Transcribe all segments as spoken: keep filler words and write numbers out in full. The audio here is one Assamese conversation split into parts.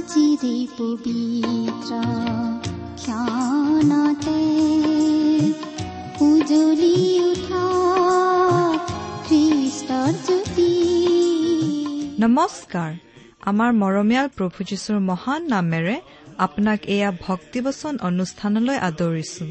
আজিৰে পবিত্ৰ ক্ষণতে উজলি উঠা খ্ৰীষ্টৰ জ্যোতি। নমস্কাৰ। আমাৰ মৰমীয়াল প্ৰভু যীশুৰ মহান নামেৰে আপোনাক এয়া ভক্তিবচন অনুষ্ঠানলৈ আদৰিছো।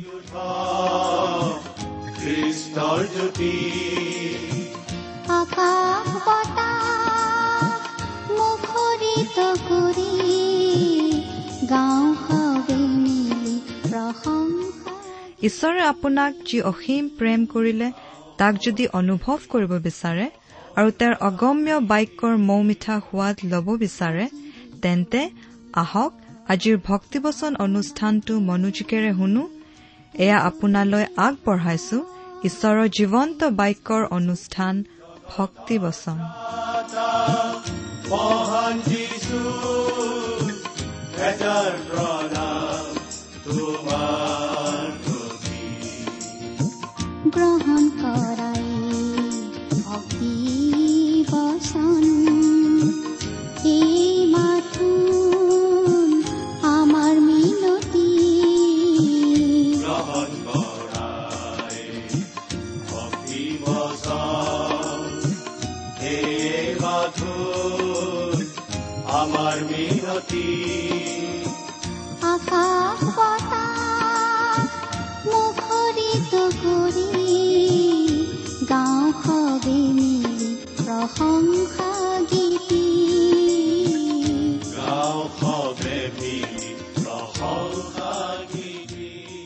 আকাশ বতাহ মুখৰিত কৰি গাঁও সবে মিলি প্ৰশংসা। ঈশ্বৰে আপোনাক যি অসীম প্ৰেম কৰিলে তাক যদি অনুভৱ কৰিব বিচাৰে আৰু তেওঁৰ অগম্য বাক্যৰ মৌ মিঠা সোৱাদ লব বিচাৰে, তেন্তে আহক আজিৰ ভক্তিবচন অনুষ্ঠানটো মনোযোগেৰে শুনো। এয়া আপোনালৈ আগবঢ়াইছো ঈশ্বৰৰ জীৱন্ত বাক্যৰ অনুষ্ঠান ভক্তিবচন। গ্ৰহণ কৰাই ভক্তি বচন এই মাথো আমাৰ মিনতি। গ্ৰহণ কৰাই ভক্তি বচন এই মাথো আমাৰ মিনতি। আকাশ বতাহ মুখৰিত কৰি গাঁও সবে মিলি প্ৰশংসা গীতি। গাঁও সবে মিলি প্ৰশংসা গীতি।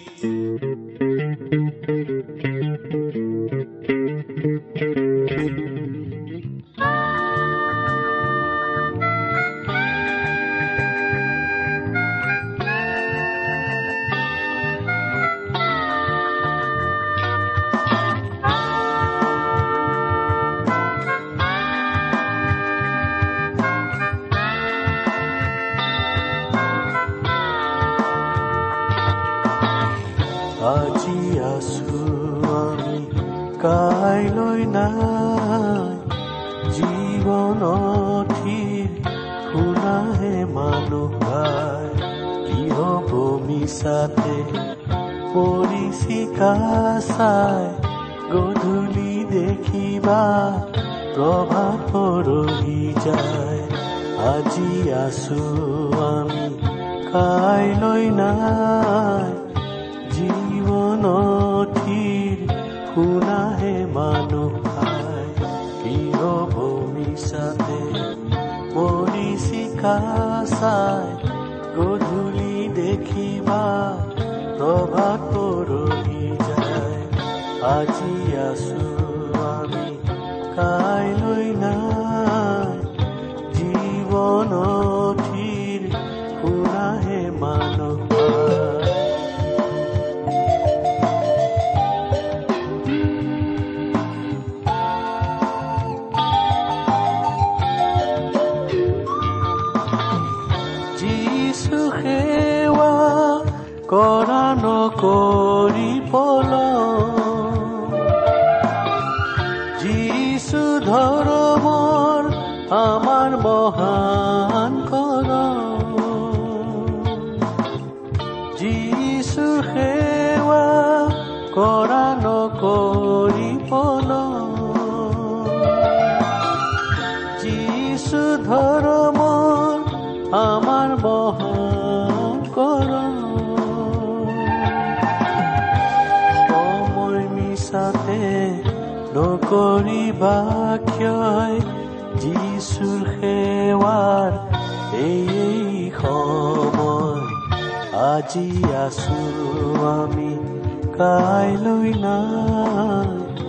আজি আছো আমি কাইলৈ নাই, জীৱনথিৰ শুনাহে মানুহ ভাই। কি হব মিছাতে পৰিচিকা চাই, গধূলি দেখিবা প্ৰভাত পৰহি যায়। আজি আছো আমি কাইলৈ নাই, জীৱনথিৰ শুনাহে মানুহ ভাই। কি হব মিছাতে পৰিচিকা চাই, গধূলি দেখিবা প্ৰভাত পৰহি যায়। আজি আছো আমি কাইলৈ নাই, জীৱনথিৰ শুনাহে মানুহ ভাই। সেৱা কৰা নকৰি পল, যিছু ধৰ্মৰ আমাৰ মহান কৰ। যিছু সেৱা কৰা নকৰি পল, যিছু ধৰ্মৰ আমাৰ মহান কৰ। সময় মিছাতে নকৰিবা ক্ষয়, যিছুৰ সেৱাৰ এই সময়। আজি আছো আমি কাইলৈ নাই,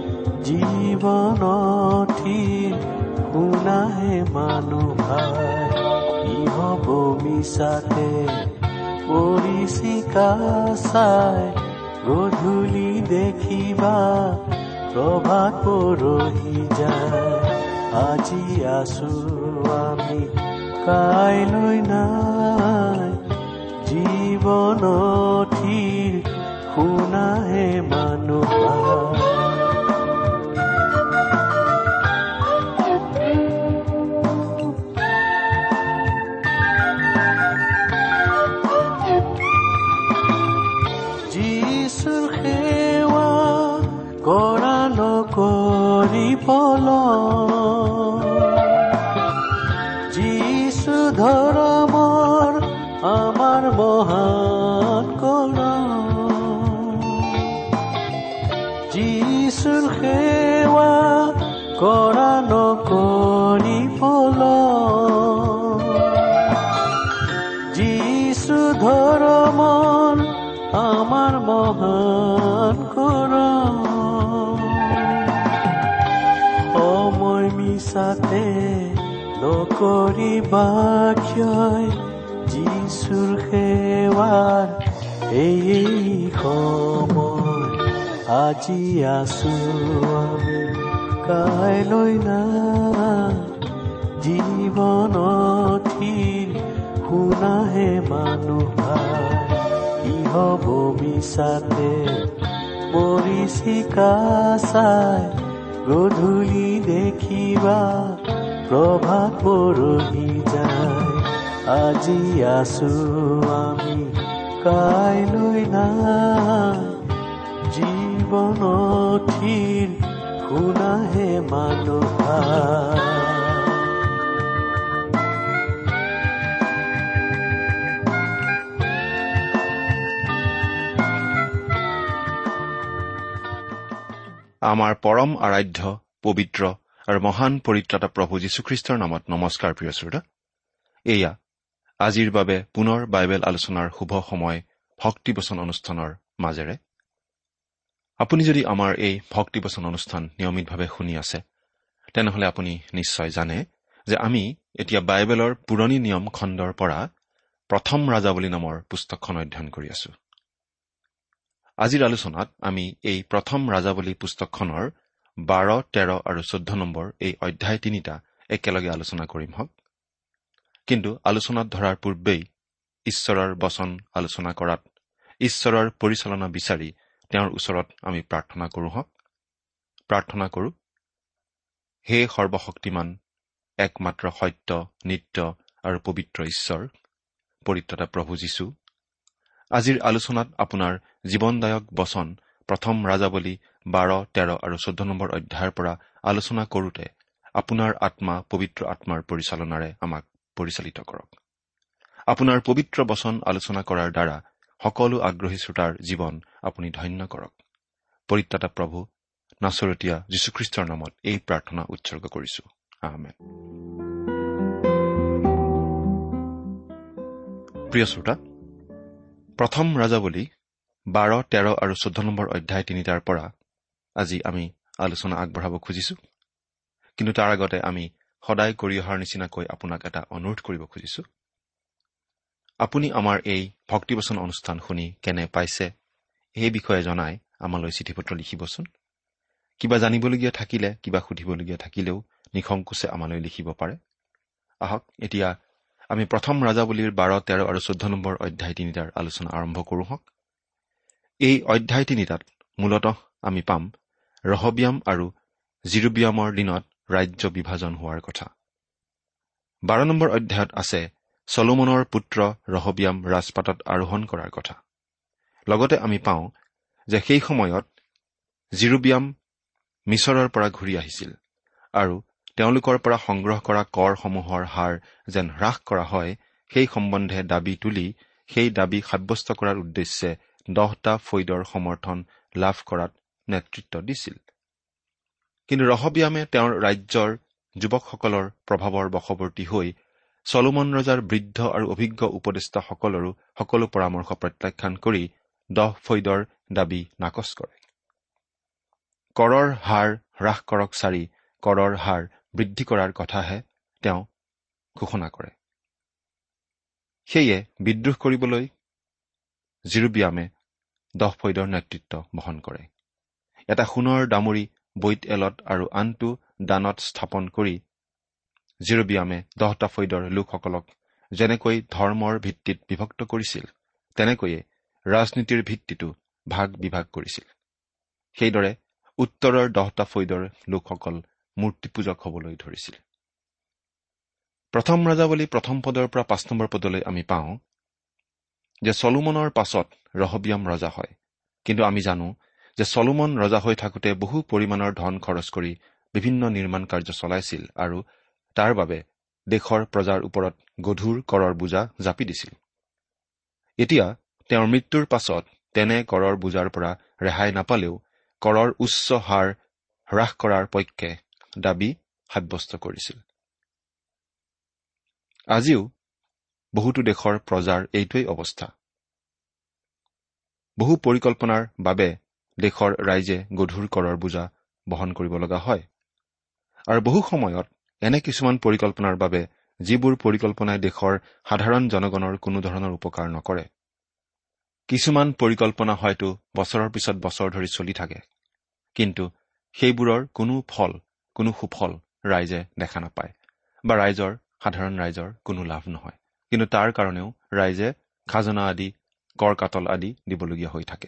জীৱনথিৰ শুনাহে মানুহ ভাই। কি হব মিছাতে পৰিচিকা চাই, গধূলি দেখিবা প্ৰভাত পৰহি যায়। আজি আছো আমি কাইলৈ নাই, জীৱনথিৰ শুনাহে মানুহ ভাই। ফল যিশু ধৰ্মৰ আমাৰ মহান কৰা যিশুৰ সেৱা কৰা নকৰি ফল যিশু ধৰ্মৰ আমাৰ মহান কৰা সময় মিছাতে নকৰিবা ক্ষয় যিশুৰ সেৱাৰ এই সময় আজি আছো আমি কাইলৈ নাই জীৱনথিৰ শুনাহে মানুহ কি হব মিছাতে মৰিচিকা চাই গধূলি দেখিবা প্ৰভাত পৰহি যায় আজি আছো আমি কাইলৈ নাই জীৱনথিৰ শুনাহে মানুহ আমাৰ পৰম আৰাধ্য পবিত্ৰ আৰু মহান পৰিত্ৰাতা প্ৰভু যীশুখ্ৰীষ্টৰ নামত নমস্কাৰ প্ৰিয় শ্ৰোতা। এয়া আজিৰ বাবে পুনৰ বাইবেল আলোচনাৰ শুভ সময় ভক্তিবচন অনুষ্ঠানৰ মাজেৰে। আপুনি যদি আমাৰ এই ভক্তিবচন অনুষ্ঠান নিয়মিতভাৱে শুনি আছে তেনেহলে আপুনি নিশ্চয় জানে যে আমি এতিয়া বাইবেলৰ পুৰণি নিয়ম খণ্ডৰ পৰা প্ৰথম ৰাজাৱলী নামৰ পুস্তকখন অধ্যয়ন কৰি আছো। আজিৰ আলোচনাত আমি এই প্ৰথম ৰাজাৱলী পুস্তকখনৰ বাৰ তেৰ আৰু চৈধ্য নম্বৰ এই অধ্যায় তিনিটা একেলগে আলোচনা কৰিম হওক। কিন্তু আলোচনাত ধৰাৰ পূৰ্বেই ঈশ্বৰৰ বচন আলোচনা কৰাত ঈশ্বৰৰ পৰিচালনা বিচাৰি তেওঁৰ ওচৰত আমি প্ৰাৰ্থনা কৰো হওক। প্ৰাৰ্থনা কৰো। হে সৰ্বশক্তিমান একমাত্ৰ সত্য নিত্য আৰু পবিত্ৰ ঈশ্বৰ পৰিত্ৰাতা প্ৰভু যীশু, আজিৰ আলোচনাত আপোনাৰ জীৱনদায়ক বচন প্ৰথম ৰাজাৱলী বাৰ তেৰ আৰু চৈধ্য নম্বৰ অধ্যায়ৰ পৰা আলোচনা কৰোতে আপোনাৰ আত্মা পবিত্ৰ আত্মাৰ পৰিচালনাৰে আমাক পৰিচালিত কৰক। আপোনাৰ পবিত্ৰ বচন আলোচনা কৰাৰ দ্বাৰা সকলো আগ্ৰহী শ্ৰোতাৰ জীৱন আপুনি ধন্য কৰক। পৰিত্ৰাতা প্ৰভু নাছৰতীয়া যীশুখ্ৰীষ্টৰ নামত এই প্ৰাৰ্থনা উৎসৰ্গ কৰিছো, আমেন। প্ৰিয় শ্ৰোতা, প্ৰথম ৰাজাৱলী বাৰ তেৰ আৰু চৈধ্য নম্বৰ অধ্যায় তিনিটাৰ পৰা আজি আমি আলোচনা আগবঢ়াব খুজিছো। কিন্তু তাৰ আগতে আমি সদায় কৰি অহাৰ নিচিনাকৈ আপোনাক এটা অনুৰোধ কৰিব খুজিছো। আপুনি আমাৰ এই ভক্তিবচন অনুষ্ঠান শুনি কেনে পাইছে এই বিষয়ে জনাই আমালৈ চিঠি পত্ৰ লিখিবচোন। কিবা জানিবলগীয়া থাকিলে, কিবা সুধিবলগীয়া থাকিলেও নিসংকোচে আমালৈ লিখিব পাৰে। আহক এতিয়া আমি প্ৰথম ৰাজাৱলীৰ বাৰ তেৰ আৰু চৈধ্য নম্বৰ অধ্যায় তিনিটাৰ আলোচনা আৰম্ভ কৰো হওক। এই অধ্যায় তিনিটাত মূলতঃ আমি পাম ৰহবিয়াম আৰু জিৰবিয়ামৰ দিনত ৰাজ্য বিভাজন হোৱাৰ কথা। বাৰ নম্বৰ অধ্যায়ত আছে চলোমনৰ পুত্ৰ ৰহবিয়াম ৰাজপাটত আৰোহণ কৰাৰ কথা। লগতে আমি পাওঁ যে সেই সময়ত জিৰবিয়াম মিছৰৰ পৰা ঘূৰি আহিছিল আৰু তেওঁলোকৰ পৰা সংগ্ৰহ কৰা কৰসমূহৰ হাৰ যেন হ্ৰাস কৰা হয় সেই সম্বন্ধে দাবী তুলি সেই দাবী সাব্যস্ত কৰাৰ উদ্দেশ্যে দহটা ফৈদৰ সমৰ্থন লাভ কৰাত নেতৃত্ব দিছিল। কিন্তু ৰহবিয়ামে তেওঁৰ ৰাজ্যৰ যুৱকসকলৰ প্ৰভাৱৰ বশৱৰ্তী হৈ চলোমন ৰজাৰ বৃদ্ধ আৰু অভিজ্ঞ উপদেষ্টাসকলৰো সকলো পৰামৰ্শ প্ৰত্যাখ্যান কৰি দহ ফৈদৰ দাবী নাকচ কৰে। কৰৰ হাৰ হ্ৰাস কৰক চাৰি কৰৰ হাৰ বৃদ্ধি কৰাৰ কথাহে তেওঁ ঘোষণা কৰে। সেয়ে বিদ্ৰোহ কৰিবলৈ জিৰবিয়ামে দহ ফৈদৰ নেতৃত্ব বহন কৰে। এটা সোণৰ দামৰি বৈত এলত আৰু আনটো দানত স্থাপন কৰি জিৰবিয়ামে দহটা ফৈদৰ লোকসকলক যেনেকৈ ধৰ্মৰ ভিত্তিত বিভক্ত কৰিছিল তেনেকৈয়ে ৰাজনীতিৰ ভিত্তিতো ভাগ বিভাগ কৰিছিল। সেইদৰে উত্তৰৰ দহটা ফৈদৰ লোকসকল মূৰ্তি পূজক হবলৈ ধৰিছিল। প্ৰথম ৰাজাৱলী প্ৰথম পদৰ পৰা পাঁচ নম্বৰ পদলৈ আমি পাওঁ যে চলোমনৰ পাছত ৰহবিয়াম ৰজা হয়। কিন্তু আমি জানো যে চলোমন ৰজা হৈ থাকোতে বহু পৰিমাণৰ ধন খৰচ কৰি বিভিন্ন নিৰ্মাণ কাৰ্য চলাইছিল আৰু তাৰ বাবে দেশৰ প্ৰজাৰ ওপৰত গধুৰ কৰৰ বোজা জাপি দিছিল। এতিয়া তেওঁৰ মৃত্যুৰ পাছত তেনে কৰৰ বোজাৰ পৰা ৰেহাই নাপালেও কৰৰ উচ্চ হাৰ হ্ৰাস কৰাৰ পক্ষে দাবী সাব্যস্ত কৰিছিল। আজিও বহুতো দেশৰ প্ৰজাৰ এইটোৱেই অৱস্থা। বহু পৰিকল্পনাৰ বাবে দেশৰ ৰাইজে গধুৰ কৰৰ বোজা বহন কৰিব লগা হয় আৰু বহু সময়ত এনে কিছুমান পৰিকল্পনাৰ বাবে যিবোৰ পৰিকল্পনাই দেশৰ সাধাৰণ জনগণৰ কোনো ধৰণৰ উপকাৰ নকৰে। কিছুমান পৰিকল্পনা হয়তো বছৰৰ পিছত বছৰ ধৰি চলি থাকে, কিন্তু সেইবোৰৰ কোনো ফল কোনো সুফল ৰাইজে দেখা নাপায় বা ৰাইজৰ সাধাৰণ ৰাইজৰ কোনো লাভ নহয়। কিন্তু তাৰ কাৰণেও ৰাইজে খাজনা আদি কৰ কাটল আদি দিবলগীয়া হৈ থাকে।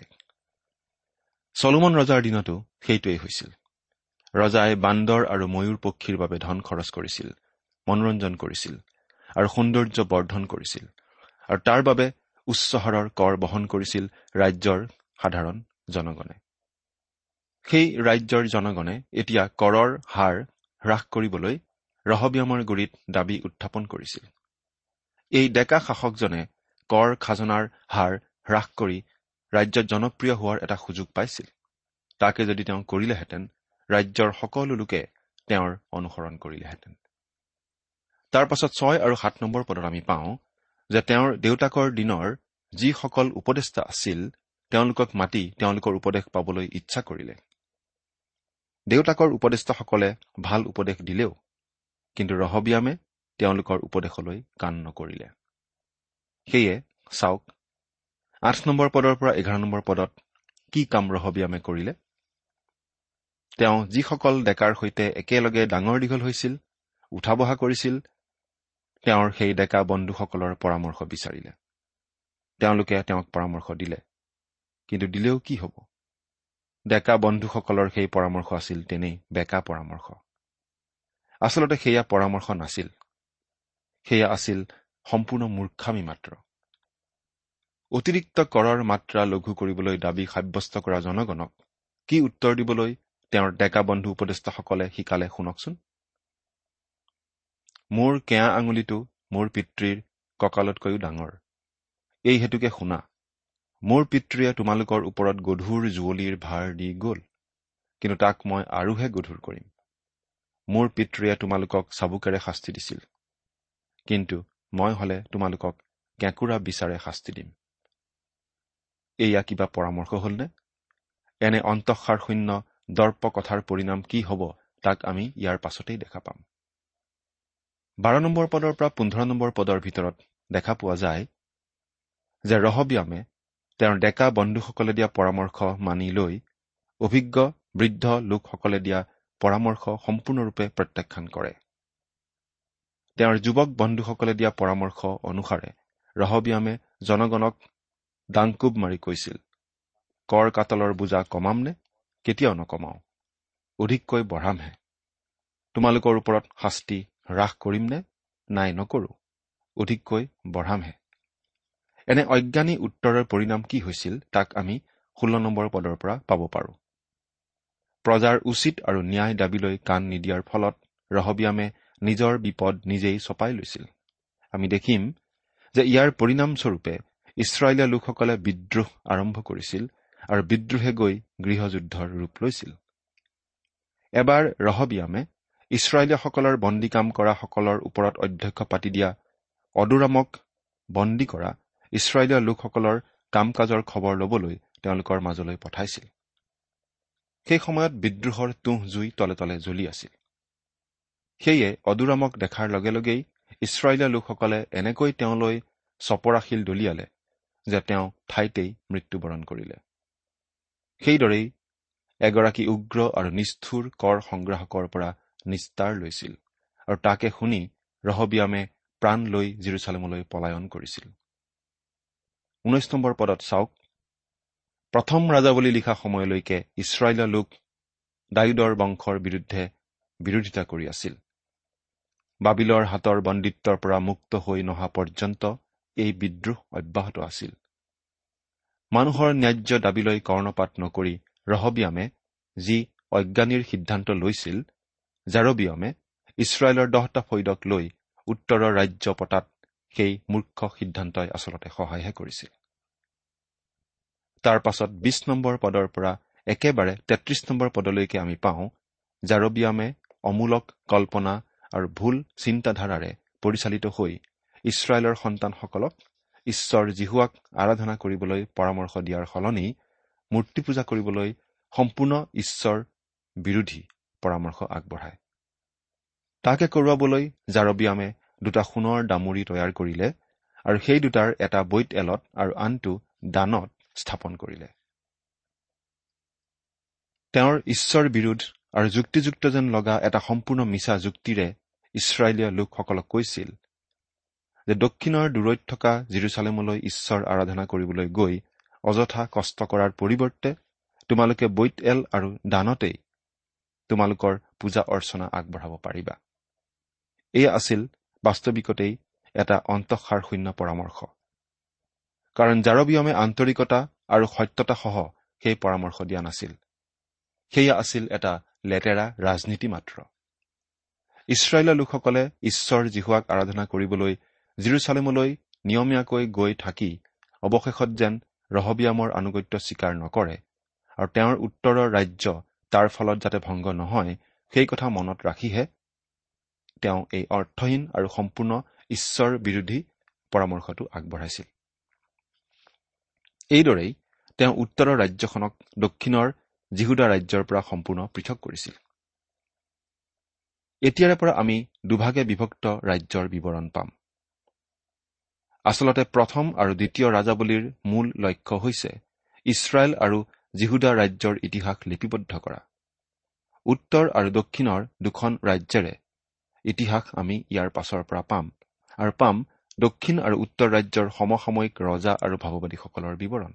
চলোমন ৰজাৰ দিনতো সেইটোৱেই হৈছিল। ৰজাই বান্দৰ আৰু ময়ূৰ পক্ষীৰ বাবে ধন খৰচ কৰিছিল, মনোৰঞ্জন কৰিছিল আৰু সৌন্দৰ্য বৰ্ধন কৰিছিল আৰু তাৰ বাবে উচ্চ হাৰৰ কৰ বহন কৰিছিল ৰাজ্যৰ সাধাৰণ জনগণে। সেই ৰাজ্যৰ জনগণে এতিয়া কৰৰ হাৰ হ্ৰাস কৰিবলৈ ৰহবিয়ামৰ গুৰিত দাবী উত্থাপন কৰিছিল। এই ডেকা শাসকজনে কৰ খাজনাৰ হাৰ হ্ৰাস কৰি ৰাজ্যত জনপ্ৰিয় হোৱাৰ এটা সুযোগ পাইছিল। তাকে যদি তেওঁ কৰিলেহেঁতেন, ৰাজ্যৰ সকলো লোকে তেওঁৰ অনুসৰণ কৰিলেহেঁতেন। তাৰ পাছত ছয় আৰু সাত নম্বৰ পদত আমি পাওঁ যে তেওঁৰ দেউতাকৰ দিনৰ যিসকল উপদেষ্টা আছিল তেওঁলোকক মাতি তেওঁলোকৰ উপদেশ পাবলৈ ইচ্ছা কৰিলে। দেউতাকৰ উপদেষ্টাসকলে ভাল উপদেশ দিলেও কিন্তু ৰহবিয়ামে তেওঁলোকৰ উপদেশলৈ কাণ নকৰিলে। সেয়ে চাওক আঠ নম্বৰ পদৰ পৰা এঘাৰ নম্বৰ পদত কি কাম ৰহবিয়ামে কৰিলে। তেওঁ যিসকল ডেকাৰ সৈতে একেলগে ডাঙৰ দীঘল হৈছিল, উঠা বহা কৰিছিল, তেওঁৰ সেই ডেকা বন্ধুসকলৰ পৰামৰ্শ বিচাৰিলে। তেওঁলোকে তেওঁক পৰামৰ্শ দিলে, কিন্তু দিলেও কি হ'ব? ডেকা বন্ধুসকলৰ সেই পৰামৰ্শ আছিল তেনেই বেকা পৰামৰ্শ। আচলতে সেয়া পৰামৰ্শ নাছিল, সেয়া আছিল সম্পূৰ্ণ মূৰ্খামি মাত্ৰ। অতিৰিক্ত কৰৰ মাত্ৰা লঘু কৰিবলৈ দাবী সাব্যস্ত কৰা জনগণক কি উত্তৰ দিবলৈ তেওঁৰ ডেকা বন্ধু উপদেষ্টাসকলে শিকালে শুনকচোন। মোৰ কেয়া আঙুলিটো মোৰ পিতৃৰ কঁকালতকৈও ডাঙৰ। এই হেতুকে শুনা, মোৰ পিতৃয়ে তোমালোকৰ ওপৰত গধুৰ জুৱলিৰ ভাৰ দি গ'ল, কিন্তু তাক মই আৰুহে গধুৰ কৰিম। মোৰ পিতৃয়ে তোমালোকক চাবুকেৰে শাস্তি দিছিল, কিন্তু মই হলে তোমালোকক কেঁকুৰা বিচাৰে শাস্তি দিম। এয়া কিবা পৰামৰ্শ হলনে? এনে অন্তঃসাৰ শূন্য দৰ্প কথাৰ পৰিণাম কি হ'ব তাক আমি ইয়াৰ পাছতেই দেখা পাম। বাৰ নম্বৰ পদৰ পৰা পোন্ধৰ নম্বৰ পদৰ ভিতৰত দেখা পোৱা যায় যে ৰহবিয়ামে তেওঁৰ ডেকা বন্ধুসকলে দিয়া পৰামৰ্শ মানি লৈ অভিজ্ঞ বৃদ্ধ লোকসকলে দিয়া পৰামৰ্শ সম্পূৰ্ণৰূপে প্ৰত্যাখ্যান কৰে। তেওঁৰ যুৱক বন্ধুসকলে দিয়া পৰামৰ্শ অনুসাৰে ৰহবিয়ামে জনগণক দাংকোব মাৰি কৈছিল, কৰ কাটলৰ বোজা কমাম নে? কেতিয়াও নকমাও, অধিককৈ বঢ়ামহে। তোমালোকৰ ওপৰত শাস্তি হ্ৰাস কৰিম নে? নাই, নকৰো, অধিককৈ বঢ়ামহে। এনে অজ্ঞানী উত্তৰৰ পৰিণাম কি হৈছিল তাক আমি ষোল্ল নম্বৰ পদৰ পৰা পাব পাৰো। প্ৰজাৰ উচিত আৰু ন্যায় দাবীলৈ কাণ নিদিয়াৰ ফলত ৰহবিয়ামে নিজৰ বিপদ নিজেই চপাই লৈছিল। আমি দেখিম যে ইয়াৰ পৰিণামস্বৰূপে ইছৰাইলীয়া লোকসকলে বিদ্ৰোহ আৰম্ভ কৰিছিল আৰু বিদ্ৰোহে গৈ গৃহযুদ্ধৰ ৰূপ লৈছিল। এবাৰ ৰহবিয়ামে ইছৰাইলীয়াসকলৰ বন্দী কাম কৰা সকলৰ ওপৰত অধ্যক্ষ পাতি দিয়া অদোৰামক বন্দী কৰা ইছৰাইলীয়া লোকসকলৰ কাম কাজৰ খবৰ ল'বলৈ তেওঁলোকৰ মাজলৈ পঠাইছিল। সেই সময়ত বিদ্ৰোহৰ তুঁহ জুই তলে তলে জ্বলি আছিল। সেয়ে অদোৰামক দেখাৰ লগে লগেই ইছৰাইলীয়া লোকসকলে এনেকৈ তেওঁলৈ চপৰাশিল দলিয়ালে যে তেওঁ ঠাইতেই মৃত্যুবৰণ কৰিলে। সেইদৰেই এগৰাকী উগ্ৰ আৰু নিষ্ঠুৰ কৰ সংগ্ৰাহকৰ পৰা নিস্তাৰ লৈছিল আৰু তাকে শুনি ৰহবিয়ামে প্ৰাণ লৈ জেৰুচালেমলৈ পলায়ন কৰিছিল। ঊনৈশ নম্বৰ পদত চাওক, প্ৰথম ৰাজাৱলী লিখা সময়লৈকে ইছৰাইলীয়া লোক দায়ুদৰ বংশৰ বিৰুদ্ধে বিৰোধিতা কৰি আছিল। বাবিলৰ হাতৰ বন্দীত্বৰ পৰা মুক্ত হৈ নহা পৰ্যন্ত এই বিদ্ৰোহ অব্যাহত আছিল। মানুহৰ ন্যায্য দাবীলৈ কৰ্ণপাত নকৰি ৰহবিয়ামে যি অজ্ঞানীৰ সিদ্ধান্ত লৈছিল জাৰবিয়মে ইছৰাইলৰ দহটা ফৈদক লৈ উত্তৰৰ ৰাজ্য পতাত সেই মূৰ্খ সিদ্ধান্তই আচলতে সহায়হে কৰিছিল। তাৰ পাছত বিশ নম্বৰ পদৰ পৰা একেবাৰে তেত্ৰিশ নম্বৰ পদলৈকে আমি পাওঁ জাৰবিয়ামে অমূলক কল্পনা আৰু ভুল চিন্তাধাৰাৰে পৰিচালিত হৈ ইছৰাইলৰ সন্তানসকলক ঈশ্বৰ জিহুৱাক আৰাধনা কৰিবলৈ পৰামৰ্শ দিয়াৰ সলনি মূৰ্তি পূজা কৰিবলৈ সম্পূৰ্ণ ঈশ্বৰ বিৰোধী পৰামৰ্শ আগবঢ়ায়। তাকে কৰোৱাবলৈ জাৰবিয়ামে দুটা সোণৰ দামুৰি তৈয়াৰ কৰিলে আৰু সেই দুটাৰ এটা বৈত এলত আৰু আনটো দানত স্থাপন কৰিলে। তেওঁৰ ঈশ্বৰ বিৰোধ আৰু যুক্তিযুক্ত যেন লগা এটা সম্পূৰ্ণ মিছা যুক্তিৰে ইছৰাইলীয় লোকসকলক কৈছিল যে দক্ষিণৰ দূৰৈত থকা জেৰুচালেমলৈ ঈশ্বৰ আৰাধনা কৰিবলৈ গৈ অযথা কষ্ট কৰাৰ পৰিৱৰ্তে তোমালোকে বৈত এল আৰু দানতেই তোমালোকৰ পূজা অৰ্চনা আগবঢ়াব পাৰিবা। এয়া আছিল বাস্তৱিকতেই এটা অন্তঃসাৰশূন্য পৰামৰ্শ, কাৰণ জাৰবিয়মে আন্তৰিকতা আৰু সত্যতাসহ সেই পৰামৰ্শ দিয়া নাছিল। সেয়া আছিল এটা লেতেৰা ৰাজনীতি মাত্ৰ। ইছৰাইলৰ লোকসকলে ঈশ্বৰ জিহুৱাক আৰাধনা কৰিবলৈ জেৰুচালেমলৈ নিয়মীয়াকৈ গৈ থাকি অৱশেষত যেন ৰহবিয়ামৰ আনুগত্য স্বীকাৰ নকৰে আৰু তেওঁৰ উত্তৰৰ ৰাজ্য তাৰ ফলত যাতে ভংগ নহয় সেই কথা মনত ৰাখিহে তেওঁ এই অৰ্থহীন আৰু সম্পূৰ্ণ ঈশ্বৰ বিৰোধী পৰামৰ্শটো আগবঢ়াইছিল। এইদৰেই তেওঁ উত্তৰৰ ৰাজ্যখনক দক্ষিণৰ জিহুদা ৰাজ্যৰ পৰা সম্পূৰ্ণ পৃথক কৰিছিল। এতিয়াৰে পৰা আমি দুভাগে বিভক্ত ৰাজ্যৰ বিৱৰণ পাম। আচলতে প্ৰথম আৰু দ্বিতীয় ৰাজাৱলীৰ মূল লক্ষ্য হৈছে ইছৰাইল আৰু জিহুদা ৰাজ্যৰ ইতিহাস লিপিবদ্ধ কৰা। উত্তৰ আৰু দক্ষিণৰ দুখন ৰাজ্যৰে ইতিহাস আমি ইয়াৰ পাছৰ পৰা পাম আৰু পাম দক্ষিণ আৰু উত্তৰ ৰাজ্যৰ সমসাময়িক ৰজা আৰু ভাৱবাদীসকলৰ বিৱৰণ।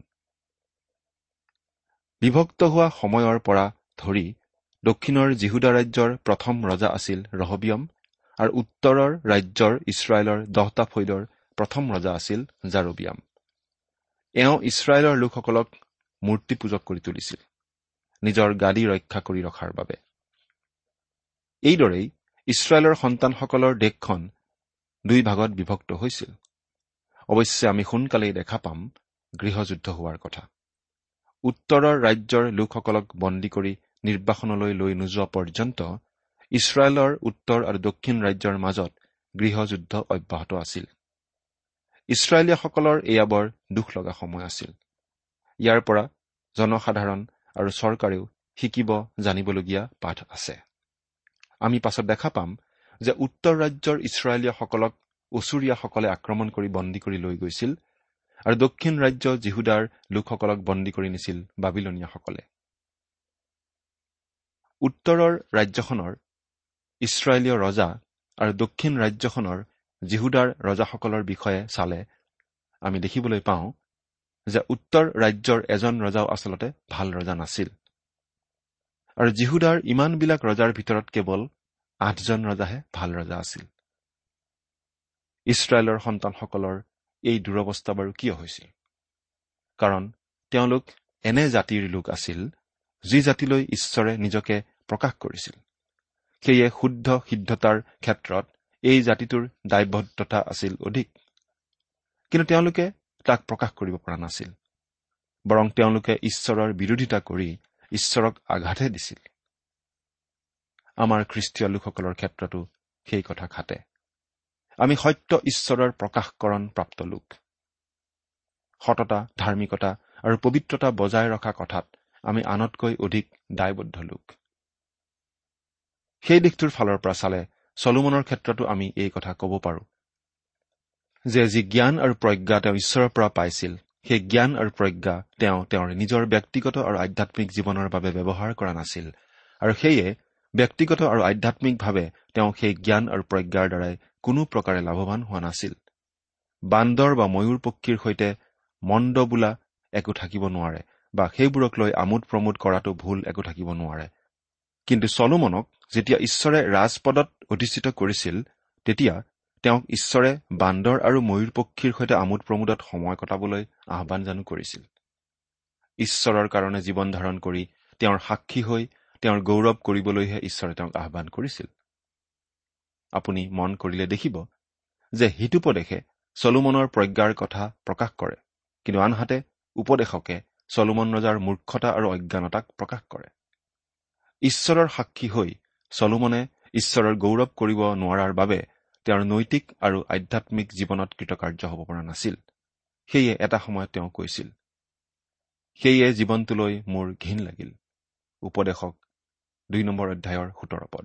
বিভক্ত হোৱা সময়ৰ পৰা ধৰি দক্ষিণৰ জিহুদা ৰাজ্যৰ প্ৰথম ৰজা আছিল ৰহবিয়ম আৰু উত্তৰৰ ৰাজ্যৰ ইছৰাইলৰ দহটা ফৈদৰ প্ৰথম ৰজা আছিল জাৰবিয়াম। এওঁ ইছৰাইলৰ লোকসকলক মূৰ্তি পূজক কৰি তুলিছিল নিজৰ গাদী ৰক্ষা কৰি ৰখাৰ বাবে। এইদৰেই ইছৰাইলৰ সন্তানসকলৰ দেশখন দুই ভাগত বিভক্ত হৈছিল। অৱশ্যে আমি সোনকালেই দেখা পাম গৃহযুদ্ধ হোৱাৰ কথা। উত্তৰৰ ৰাজ্যৰ লোকসকলক বন্দী কৰি নিৰ্বাসনলৈ লৈ নোযোৱা পৰ্যন্ত ইছৰাইলৰ উত্তৰ আৰু দক্ষিণ ৰাজ্যৰ মাজত গৃহযুদ্ধ অব্যাহত আছিল। ইছৰাইলীয়াসকলৰ এয়া বৰ দুখ লগা সময় আছিল। ইয়াৰ পৰা জনসাধাৰণ আৰু চৰকাৰেও শিকিব জানিবলগীয়া পাঠ আছে। আমি পাছত দেখা পাম যে উত্তৰ ৰাজ্যৰ ইছৰাইলীয়াসকলক অচুৰীয়াসকলে আক্ৰমণ কৰি বন্দী কৰি লৈ গৈছিল আৰু দক্ষিণ ৰাজ্য জিহুদাৰ লোকসকলক বন্দী কৰি নিছিল বাবিলনীয়াসকলে। উত্তৰৰ ৰাজ্যখনৰ ইছৰাইলীয় ৰজা আৰু দক্ষিণ ৰাজ্যখনৰ জিহুদাৰ ৰজাসকলৰ বিষয়ে চালে আমি দেখিবলৈ পাওঁ যে উত্তৰ ৰাজ্যৰ এজন ৰজাও আচলতে ভাল ৰজা নাছিল আৰু জিহুদাৰ ইমানবিলাক ৰজাৰ ভিতৰত কেৱল আঠজন ৰজাহে ভাল ৰজা আছিল। ইছৰাইলৰ সন্তানসকলৰ এই দুৰৱস্থা বাৰু কিয় হৈছিল? কাৰণ তেওঁলোক এনে জাতিৰ লোক আছিল যি জাতিলৈ ঈশ্বৰে নিজকে প্ৰকাশ কৰিছিল। সেয়ে শুদ্ধ সিদ্ধতাৰ ক্ষেত্ৰত এই জাতিটোৰ দায়বদ্ধতা আছিল অধিক, কিন্তু তেওঁলোকে তাক প্ৰকাশ কৰিব পৰা নাছিল। বৰং তেওঁলোকে ঈশ্বৰৰ বিৰোধিতা কৰি ঈশ্বৰক আঘাতহে দিছিল। আমাৰ খ্ৰীষ্টীয় লোকসকলৰ ক্ষেত্ৰতো সেই কথা খাটে। আমি সত্য ঈশ্বৰৰ প্ৰকাশকৰণ প্ৰাপ্ত লোক। সততা, ধাৰ্মিকতা আৰু পবিত্ৰতা বজাই ৰখা কথাত আমি আনতকৈ অধিক দায়বদ্ধ লোক। সেই দিশটোৰ ফালৰ পৰা চালে চলোমনৰ ক্ষেত্ৰতো আমি এই কথা ক'ব পাৰোঁ যে যি জ্ঞান আৰু প্ৰজ্ঞা তেওঁ ঈশ্বৰৰ পৰা পাইছিল, সেই জ্ঞান আৰু প্ৰজ্ঞা তেওঁ তেওঁৰ নিজৰ ব্যক্তিগত আৰু আধ্যাত্মিক জীৱনৰ বাবে ব্যৱহাৰ কৰা নাছিল আৰু সেয়ে ব্যক্তিগত আৰু আধ্যাত্মিকভাৱে তেওঁ সেই জ্ঞান আৰু প্ৰজ্ঞাৰ দ্বাৰাই কোনো প্ৰকাৰে লাভৱান হোৱা নাছিল। বান্দৰ বা ময়ূৰ পক্ষীৰ সৈতে মন্দ বোলা একো থাকিব নোৱাৰে বা সেইবোৰক লৈ আমোদ প্ৰমোদ কৰাটো ভুল একো থাকিব নোৱাৰে। কিন্তু চলোমনক যেতিয়া ঈশ্বৰে ৰাজপদত অধিষ্ঠিত কৰিছিল তেতিয়া তেওঁক ঈশ্বৰে বান্দৰ আৰু ময়ূৰ পক্ষীৰ সৈতে আমোদ প্ৰমোদত সময় কটাবলৈ আহ্বান জানো কৰিছিল। ঈশ্বৰৰ কাৰণে জীৱন ধাৰণ কৰি তেওঁৰ সাক্ষী হৈ তেওঁৰ গৌৰৱ কৰিবলৈহে ঈশ্বৰে তেওঁক আহ্বান কৰিছিল। আপুনি মন কৰিলে দেখিব যে হিতোপদেশে চলোমনৰ প্ৰজ্ঞাৰ কথা প্ৰকাশ কৰে, কিন্তু আনহাতে উপদেশকে চলোমন ৰজাৰ মূৰ্খতা আৰু অজ্ঞানতাক প্ৰকাশ কৰে। ঈশ্বৰৰ সাক্ষী হৈ চলোমনে ঈশ্বৰৰ গৌৰৱ কৰিব নোৱাৰাৰ বাবে তেওঁৰ নৈতিক আৰু আধ্যাত্মিক জীৱনত কৃতকাৰ্য হ'ব পৰা নাছিল। সেয়ে এটা সময়ত তেওঁ কৈছিল, সেয়ে জীৱনটোলৈ মোৰ ঘিণ লাগিল। উপদেশক দুই নম্বৰ অধ্যায়ৰ সোতৰ পদ।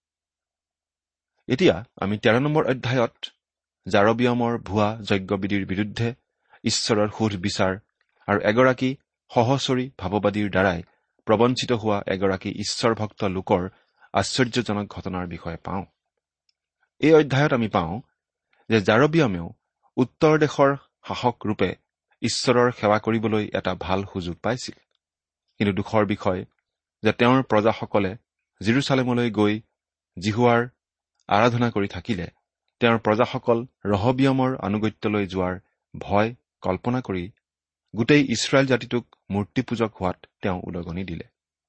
এতিয়া আমি তেৰ নম্বৰ অধ্যায়ত জাৰবিয়ামৰ ভুৱা যজ্ঞবিধিৰ বিৰুদ্ধে ঈশ্বৰৰ সোধ বিচাৰ আৰু এগৰাকী সহচৰী ভাৱবাদীৰ দ্বাৰাই প্ৰবঞ্চিত হোৱা এগৰাকী ঈশ্বৰভক্ত লোকৰ আশ্চৰ্যজনক ঘটনাৰ বিষয়ে পাওঁ। এই অধ্যায়ত আমি পাওঁ যে জাৰবিয়ামেও উত্তৰ দেশৰ শাসক ৰূপে ঈশ্বৰৰ সেৱা কৰিবলৈ এটা ভাল সুযোগ পাইছিল। কিন্তু দুখৰ বিষয় যে তেওঁৰ প্ৰজাসকলে জেৰুচালেমলৈ গৈ জিহুৱাৰ আৰাধনা কৰি থাকিলে তেওঁৰ প্ৰজাসকল ৰহবিয়ামৰ আনুগত্যলৈ যোৱাৰ ভয় কল্পনা কৰি গোটেই ইছৰাইল জাতিটোক মূৰ্তিপূজক হোৱাত তেওঁ উদগনি দিলে।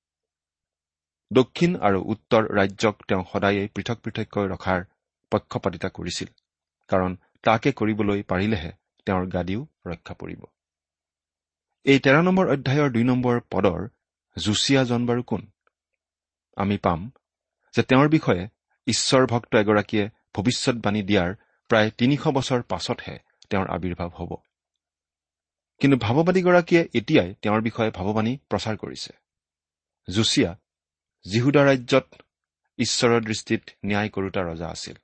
দক্ষিণ আৰু উত্তৰ ৰাজ্যক তেওঁ সদায়েই পৃথক পৃথককৈ ৰখাৰ পক্ষপাতিতা কৰিছিল, কাৰণ তাকে কৰিবলৈ পাৰিলেহে তেওঁৰ গাদীও ৰক্ষা পৰিব। এই তেৰ নম্বৰ অধ্যায়ৰ দুই নম্বৰ পদৰ জোচিয়াজন বাৰু কোন? আমি পাম যে তেওঁৰ বিষয়ে ঈশ্বৰ ভক্ত এগৰাকীয়ে ভৱিষ্যৎবাণী দিয়াৰ প্ৰায় তিনিশ বছৰ পাছতহে তেওঁৰ আৱিৰ্ভাৱ হ'ব। কিন্তু ভাৱবাদীগৰাকীয়ে এতিয়াই তেওঁৰ বিষয়ে ভাৱবাণী প্ৰচাৰ কৰিছে। জোচিয়া জিহুদা ৰাজ্যত ঈশ্বৰৰ দৃষ্টিত ন্যায় কৰোতা ৰজা আছিল।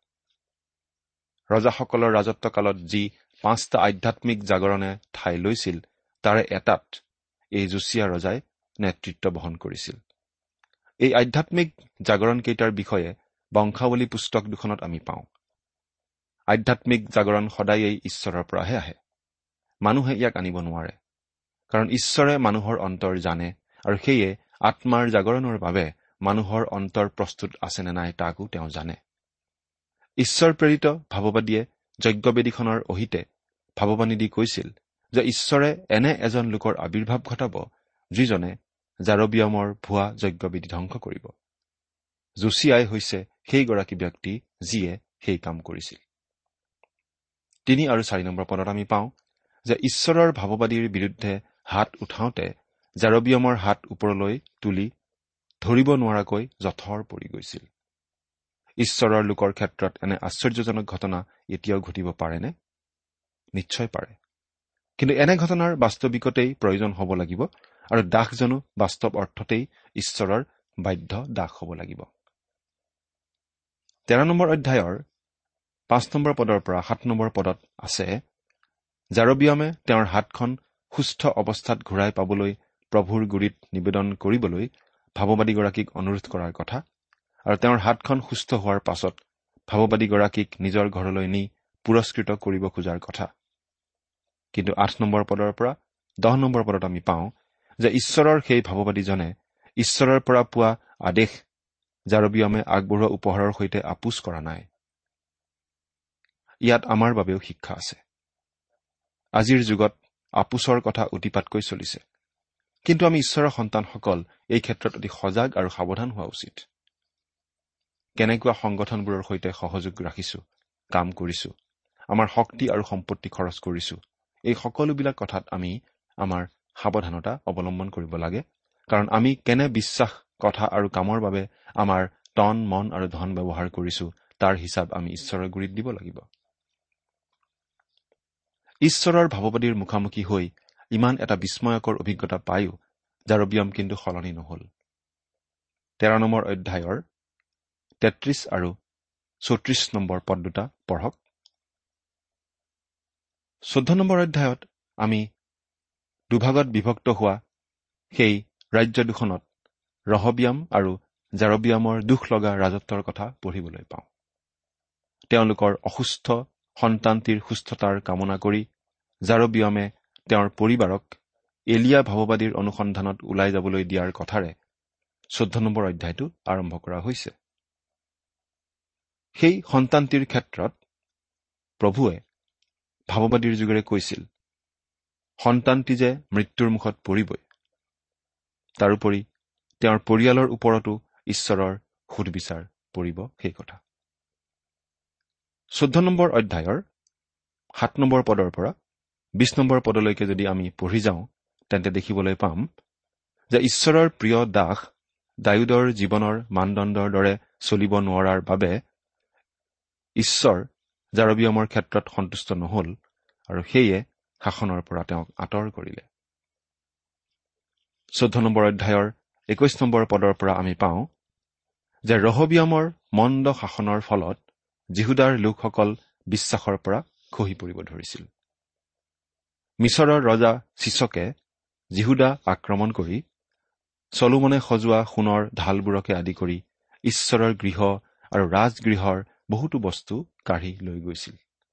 ৰজাসকলৰ ৰাজত্বকালত যি পাঁচটা আধ্যাত্মিক জাগৰণে ঠাই লৈছিল তাৰে এটাত এই জোচিয়া ৰজাই নেতৃত্ব বহন কৰিছিল। এই আধ্যাত্মিক জাগৰণকেইটাৰ বিষয়ে বংশাৱলী পুস্তক দুখনত আমি পাওঁ। আধ্যাত্মিক জাগৰণ সদায়েই ঈশ্বৰৰ পৰাহে আহে। মানুহে ইয়াক আনিব নোৱাৰে, কাৰণ ঈশ্বৰে মানুহৰ অন্তৰ জানে আৰু সেয়ে আত্মাৰ জাগৰণৰ বাবে মানুহৰ অন্তৰ প্ৰস্তুত আছে নে নাই তাকো তেওঁ জানে। ঈশ্বৰ প্ৰেৰিত ভাৱবাদীয়ে যজ্ঞবেদীখনৰ অহিতে ভাৱবাণী দি কৈছিল যে ঈশ্বৰে এনে এজন লোকৰ আৱিৰ্ভাৱ ঘটাব যিজনে জাৰবিয়ামৰ ভুৱা যজ্ঞবিধি ধ্বংস কৰিব। জোচিয়াই হৈছে সেইগৰাকী ব্যক্তি যিয়ে সেই কাম কৰিছিল। তিনি আৰু চাৰি নম্বৰ পদত আমি পাওঁ যে ঈশ্বৰৰ ভাৱবাদীৰ বিৰুদ্ধে হাত উঠাওঁতে জাৰবিয়ামৰ হাত ওপৰলৈ তুলি ধৰিব নোৱাৰাকৈ জঠৰ পৰি গৈছিল। ঈশ্বৰৰ লোকৰ ক্ষেত্ৰত এনে আশ্চৰ্যজনক ঘটনা এতিয়াও ঘটিব পাৰেনে? নিশ্চয় পাৰে। কিন্তু এনে ঘটনাৰ বাস্তৱিকতেই প্ৰয়োজন হ'ব লাগিব আৰু দাসজনো বাস্তৱ অৰ্থতেই ঈশ্বৰৰ বাধ্য দাস হ'ব লাগিব। তেৰ নম্বৰ অধ্যায়ৰ পাঁচ নম্বৰ পদৰ পৰা সাত নম্বৰ পদত আছে, জাৰবিয়ামে তেওঁৰ হাতখন সুস্থ অৱস্থাত ঘূৰাই পাবলৈ প্ৰভুৰ গুৰিত নিবেদন কৰিবলৈ ভাৱবাদীগৰাকীক অনুৰোধ কৰাৰ কথা আৰু তেওঁৰ হাতখন সুস্থ হোৱাৰ পাছত ভাৱবাদীগৰাকীক নিজৰ ঘৰলৈ নি পুৰস্কৃত কৰিব খোজাৰ কথা। কিন্তু আঠ নম্বৰ পদৰ পৰা দহ নম্বৰ পদত আমি পাওঁ যে ঈশ্বৰৰ সেই ভাৱবাদীজনে ঈশ্বৰৰ পৰা পোৱা আদেশ জাৰবিয়ামে আগবঢ়োৱা উপহাৰৰ সৈতে আপোচ কৰা নাই। ইয়াত আমাৰ বাবেও শিক্ষা আছে। আজিৰ যুগত আপোচৰ কথা অতিপাতকৈ চলিছে, কিন্তু আমি ঈশ্বৰৰ সন্তানসকল এই ক্ষেত্ৰত অতি সজাগ আৰু সাৱধান হোৱা উচিত। কেনেকুৱা সংগঠনবোৰৰ সৈতে সহযোগ ৰাখিছো, কাম কৰিছো, আমাৰ শক্তি আৰু সম্পত্তি খৰচ কৰিছো, এই সকলোবিলাক কথাত আমি আমাৰ সাৱধানতা অৱলম্বন কৰিব লাগে, কাৰণ আমি কেনে বিশ্বাস কথা আৰু কামৰ বাবে আমাৰ তন মন আৰু ধন ব্যৱহাৰ কৰিছো তাৰ হিচাপ আমি ঈশ্বৰৰ গুৰিত দিব লাগিব। ঈশ্বৰৰ ভাৱবাদীৰ মুখামুখি হৈ ইমান এটা বিস্ময়কৰ অভিজ্ঞতা পায়ো জাৰবিয়াম কিন্তু সলনি নহল। তেৰ নম্বৰ অধ্যায়ৰ তেত্ৰিশ আৰু চৌত্ৰিশ নম্বৰ পদ দুটা পঢ়ক। চৈধ্য নম্বৰ অধ্যায়ত আমি দুভাগত বিভক্ত হোৱা সেই ৰাজ্য দুখনত ৰহবিয়াম আৰু জাৰবিয়ামৰ দুখ লগা ৰাজত্বৰ কথা পঢ়িবলৈ পাওঁ। তেওঁলোকৰ অসুস্থ সন্তানটিৰ সুস্থতাৰ কামনা কৰি জাৰবিয়ামে তেওঁৰ পৰিবাৰক এলিয়া ভাৱবাদীৰ অনুসন্ধানত ওলাই যাবলৈ দিয়াৰ কথাৰে চৈধ্য নম্বৰ অধ্যায়টো আৰম্ভ কৰা হৈছে। সেই সন্তানটিৰ ক্ষেত্ৰত প্ৰভুৱে ভাৱবাদীৰ যোগেৰে কৈছিল, সন্তানটি যে মৃত্যুৰ মুখত পৰিবই, তাৰোপৰি তেওঁৰ পৰিয়ালৰ ওপৰতো ঈশ্বৰৰ সুধবিচাৰ পৰিব সেই কথা। চৈধ্য নম্বৰ অধ্যায়ৰ সাত নম্বৰ পদৰ পৰা বিশ নম্বৰ পদলৈকে যদি আমি পঢ়ি যাওঁ তেন্তে দেখিবলৈ পাম যে ঈশ্বৰৰ প্ৰিয় দাস দাউদৰ জীৱনৰ মানদণ্ডৰ দৰে চলিব নোৱাৰাৰ বাবে ঈশ্বৰ জাৰবিয়ামৰ ক্ষেত্ৰত সন্তুষ্ট নহল আৰু সেয়ে শাসনৰ পৰা তেওঁক আঁতৰ কৰিলে। চৈধ্য নম্বৰ অধ্যায়ৰ একৈশ নম্বৰ পদৰ পৰা আমি পাওঁ যে ৰহবিয়ামৰ মন্দ শাসনৰ ফলত জিহুদাৰ লোকসকল বিশ্বাসৰ পৰা খহি পৰিব ধৰিছিল। মিছৰৰ ৰজা চিছকে জিহুদা আক্ৰমণ কৰি চলোমনে সজোৱা সোণৰ ঢালবোৰকে আদি কৰি ঈশ্বৰৰ গৃহ আৰু ৰাজগৃহৰ বহুতো বস্তু কাঢ়ি লৈ গৈছিল।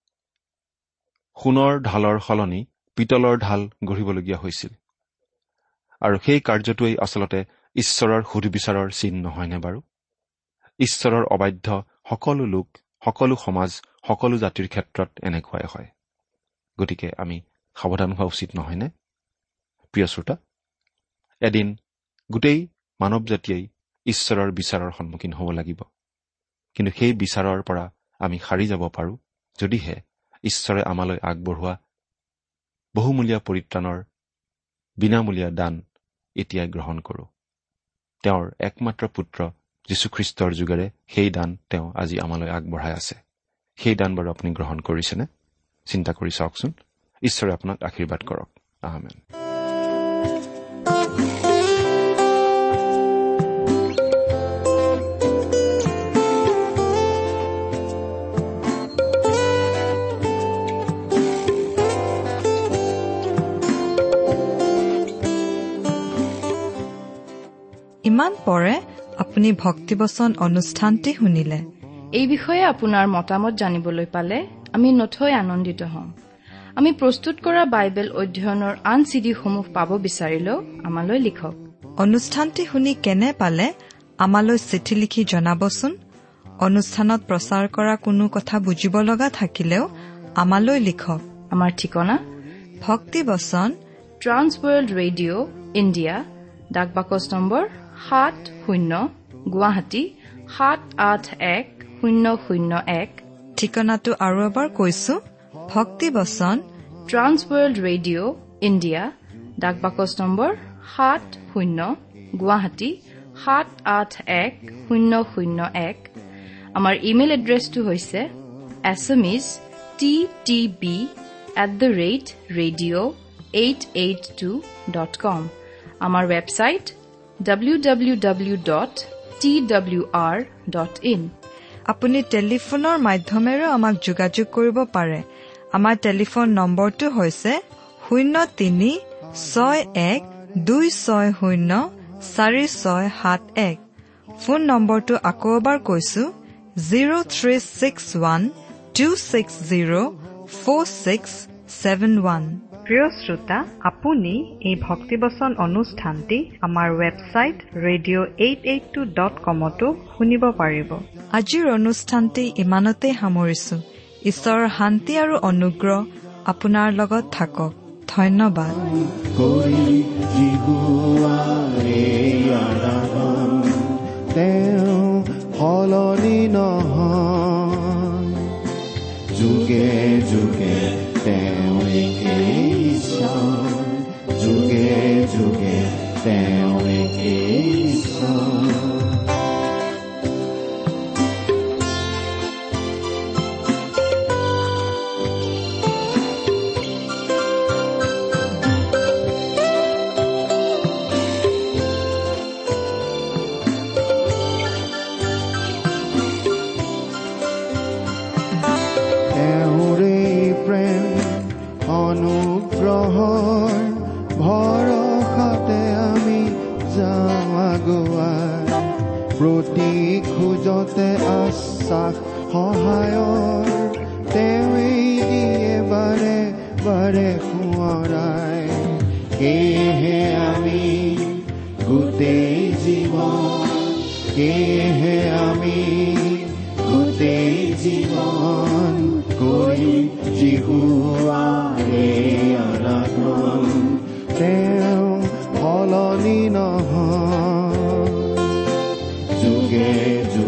সোণৰ ঢালৰ সলনি পিতলৰ ঢাল গঢ়িবলগীয়া হৈছিল। আৰু সেই কাৰ্যটোৱেই আচলতে ঈশ্বৰৰ সুধবিচাৰৰ চিন নহয়নে বাৰু? ঈশ্বৰৰ অবাধ্য সকলো লোক, সকলো সমাজ, সকলো জাতিৰ ক্ষেত্ৰত এনেকুৱাই হয়। গতিকে আমি সাৱধান হোৱা উচিত নহয়নে? প্ৰিয় শ্ৰোতা, এদিন গোটেই মানৱ জাতিয়েই ঈশ্বৰৰ বিচাৰৰ সন্মুখীন হ'ব লাগিব। কিন্তু সেই বিচাৰৰ পৰা আমি সাৰি যাব পাৰো যদিহে ঈশ্বৰে আমালৈ আগবঢ়োৱা বহুমূলীয়া পৰিত্ৰাণৰ বিনামূলীয়া দান এতিয়াই গ্ৰহণ কৰোঁ। তেওঁৰ একমাত্ৰ পুত্ৰ যীশুখ্ৰীষ্টৰ যোগেৰে সেই দান তেওঁ আজি আমালৈ আগবঢ়াই আছে। সেই দান বাৰু আপুনি গ্ৰহণ কৰিছেনে? চিন্তা কৰি চাওকচোন। ঈশ্বৰে আপোনাক আশীৰ্বাদ কৰক। আমেন। ইমান পৰে আপুনি ভক্তিবচন অনুষ্ঠানটি শুনিলে। এই বিষয়ে আপোনাৰ মতামত জানিবলৈ পালে আমি নথৈ আনন্দিত হ'ম। আমি প্ৰস্তুত কৰা বাইবেল অধ্যয়নৰ আন চিডিসমূহ পাব বিচাৰিলেও আমালৈ লিখক। অনুষ্ঠানটি শুনি কেনে পালে আমালৈ চিঠি লিখি জনাবচোন। অনুষ্ঠানত প্ৰচাৰ কৰা কোনো কথা বুজিব লগা থাকিলেও আমালৈ লিখক। আমাৰ ঠিকনা ভক্তিবচন, ট্ৰান্স ৱৰ্ল্ড ৰেডিঅ' ইণ্ডিয়া, ডাক বাকচ নম্বৰ সাত শূন্য গুৱাহাটী সাত আঠ এক শূন্য শূন্য এক। ঠিকনাটো আৰু এবাৰ কৈছো, ভক্তিবচন, ট্ৰান্স ৱৰ্ল্ড ৰেডিঅ' ইণ্ডিয়া, ডাক বাকচ নম্বৰ সাত শূন্য গুৱাহাটী সাত আঠ এক শূন্য শূন্য এক। আমাৰ ইমেইল এড্ৰেছটো হৈছে এছএমইজ T T B at the rate radio' eight eight two dot com. আমাৰ website W W W dot T W R dot in. আপুনি টেলিফোনৰ মাধ্যমেৰেও আমাক যোগাযোগ কৰিব পাৰে। আমাৰ টেলিফোন নম্বৰটো হৈছে শূন্য তিনি ছয় এক দুই ছয় শূন্য চাৰি ছয় সাত এক। ফোন নম্বৰটো আকৌ এবাৰ কৈছো, zero' three six one two six zero' four six seven one. প্ৰিয় শ্ৰোতা, আপুনি এই ভক্তিবচন অনুষ্ঠানটি আমাৰ website radio' eight eight two dot কমতো শুনিব পাৰিব। আজিৰ অনুষ্ঠানটি ইমানতে সামৰিছো। ঈশ্বৰৰ শান্তি আৰু অনুগ্ৰহ আপোনাৰ লগত থাকক। ধন্যবাদ। সলনি নহয়, যুগে যুগে তেওঁ একেই ঈশ্বৰ, যুগে যুগে তেওঁ একেই ঈশ্বৰ। প্ৰতি খোজতে আশ্বাস সহায়ৰ তেওঁই দিয়ে বাৰে বাৰে সোঁৱৰাই। সেয়েহে আমি গোটেই জীৱন, সেয়েহে আমি গোটেই জীৱন কৰি জিহুৱাৰে আৰাধন। তেওঁ সলনি নহয়। যুগে যুগে